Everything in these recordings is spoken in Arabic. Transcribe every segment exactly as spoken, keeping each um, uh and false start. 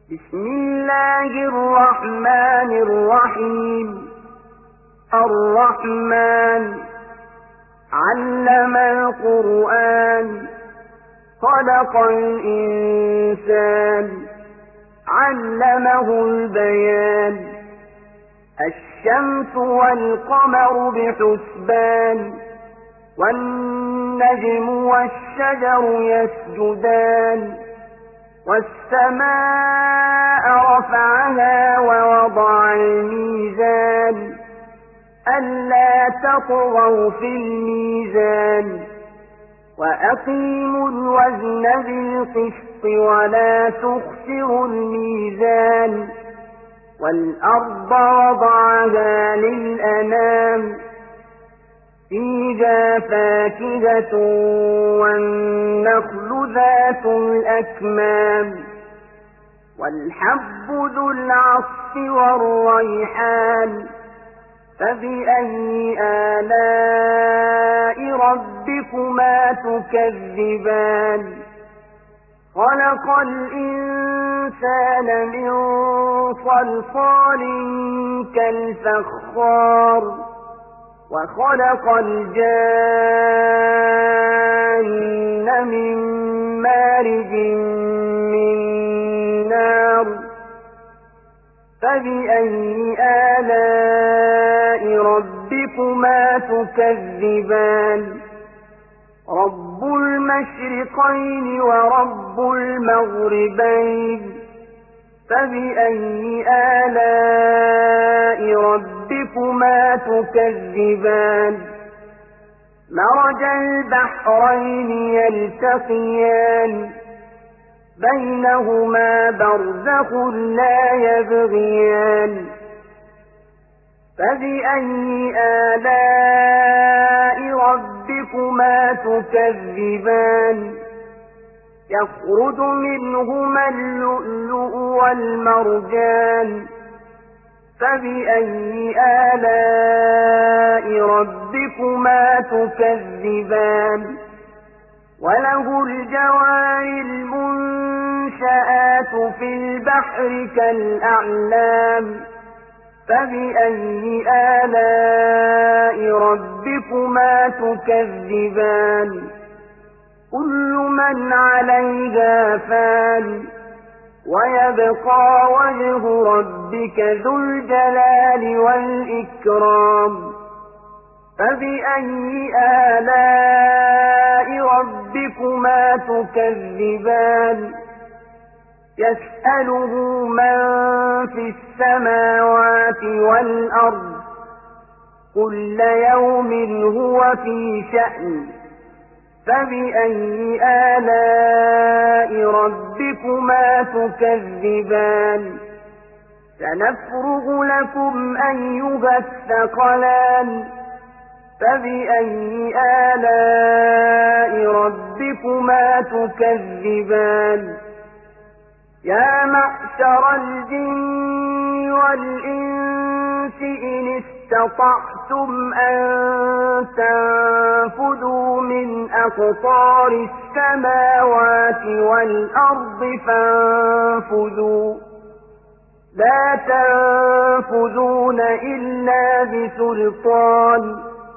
بسم الله الرحمن الرحيم الرحمن علم القرآن خلق الإنسان علمه البيان الشمس والقمر بحسبان والنجم والشجر يسجدان والسماء رفعها ووضع الميزان ألا تطغوا في الميزان وأقيموا الوزن بالقسط ولا تخسروا الميزان والأرض وضعها للأنام فيها فاكهة والنخل ذات الأكمام والحب ذو العصف والريحان فبأي آلاء ربكما تكذبان خلق الإنسان من صلصال كالفخار وخلق الجان من مارج من نار فبأي آلاء ربكما تكذبان رب المشرقين ورب المغربين فبأي آلاء ربكما تكذبان مرج البحرين يلتقيان بينهما برزخ لا يبغيان فبأي آلاء ربكما تكذبان يخرج منهما اللؤلؤ والمرجان فبأي آلاء ربكما تكذبان وله الجوار المنشآت في البحر كالأعلام فبأي آلاء ربكما تكذبان كل من عليها فان ويبقى وجه ربك ذو الجلال والإكرام فبأي آلاء ربكما تكذبان يسأله من في السماوات والأرض كل يوم هو في شأن فبأي آلاء ربكما تكذبان سنفرغ لكم أيها الثقلان فبأي آلاء ربكما تكذبان يا معشر الجن والإنس إن استطعتم أن تنفذوا من أقطار السماوات والأرض فانفذوا لا تنفذون إلا بسلطان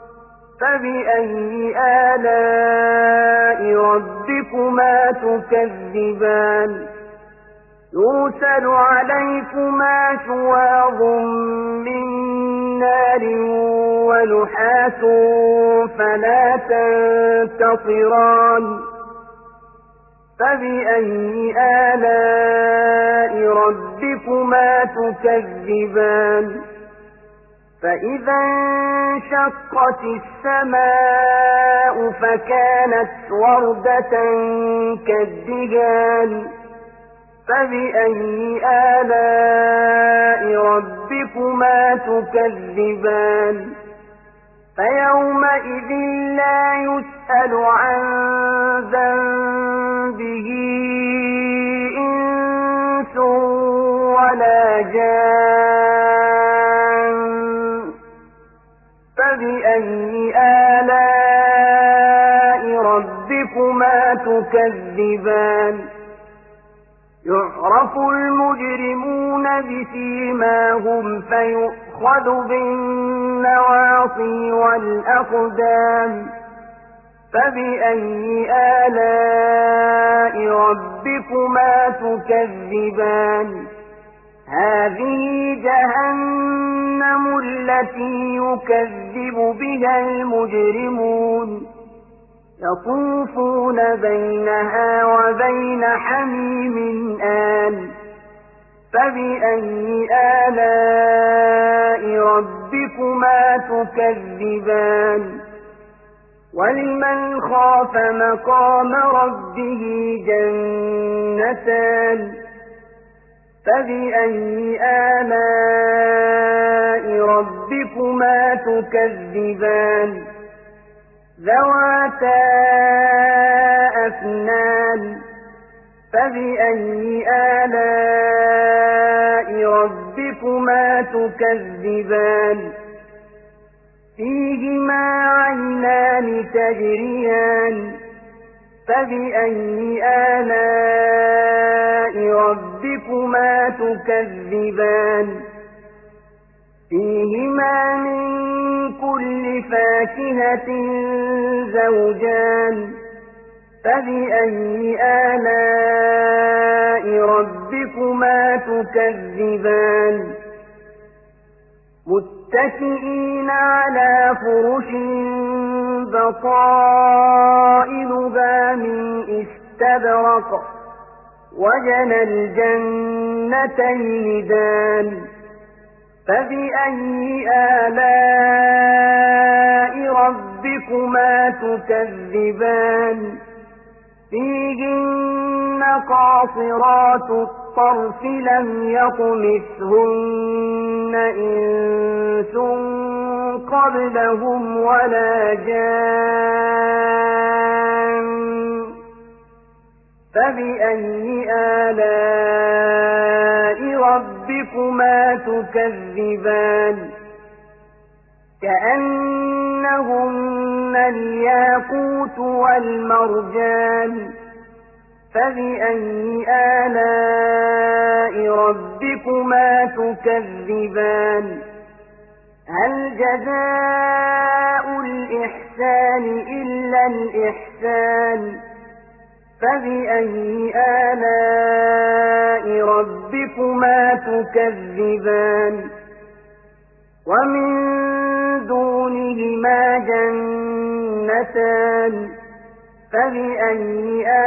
فبأي آلاء ربكما تكذبان يرسل عليكما شواظ من نار ونحاس فلا تنتصران فبأي آلاء ربكما تكذبان فإذا انشقت السماء فكانت وردة كالدهان فبأي آلاء ربكما تكذبان فيومئذ لا يسأل عن ذنبه إنس ولا جان فبأي آلاء ربكما تكذبان يعرف المجرمون بسيماهم فيؤخذ بالنواصي والأقدام فبأي آلاء ربكما تكذبان هذه جهنم التي يكذب بها المجرمون يطوفون بينها وبين حميم آن فبأي آلاء ربكما تكذبان ولمن خاف مقام ربه جنتان فبأي آلاء ربكما تكذبان ذواتا أفنان فبأي آلاء ربكما تكذبان فيهما عينان تجريان فبأي آلاء ربكما تكذبان فيهما من كل فاكهة زوجان فبأي آلاء ربكما تكذبان متكئين على فرش بطائنها من استبرق وجنى الجنتين دان فبأي آلاء ربكما تكذبان فيهن قاصرات الطرف لم يطمثهن إنس قبلهم ولا جان فبأي آلاء ربكما تكذبان كأنهن الياقوت والمرجان فبأي آلاء ربكما تكذبان هل جزاء الإحسان إلا الإحسان فبأي آلاء ربكما تكذبان ومن دونهما جنتان فبأي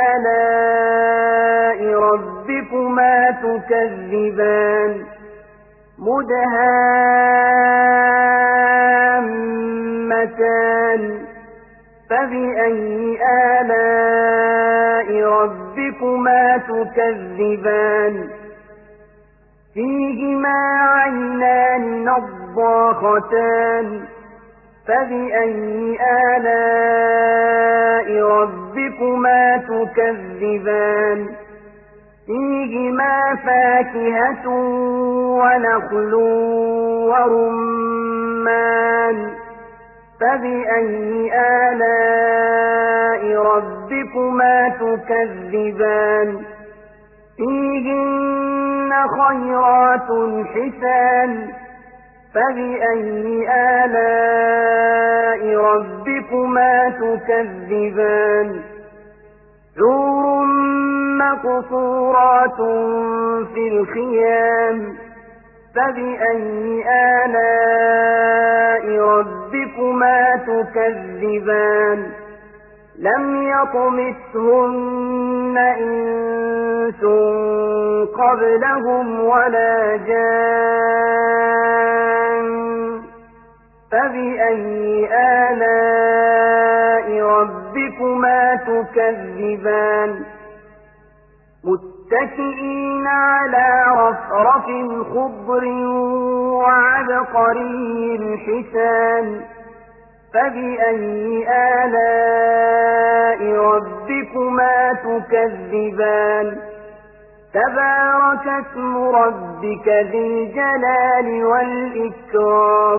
آلاء ربكما تكذبان مدهامتان فبأي آلاء ربكما تكذبان فيهما عينان نضاختان فبأي آلاء ربكما تكذبان فيهما فاكهة ونخل ورمان فبأي آلاء ربكما تكذبان فيهن خيرات حسان فبأي آلاء ربكما تكذبان حور مقصورات في الخيام فبأي آلاء ربكما تكذبان لم يطمثهن إنس قبلهم ولا جان فبأي آلاء ربكما تكذبان متكئين على رفرف خضر وعبقري حسان فبأي آلاء ربكما تكذبان تبارك اسم ربك ذي الجلال والإكرام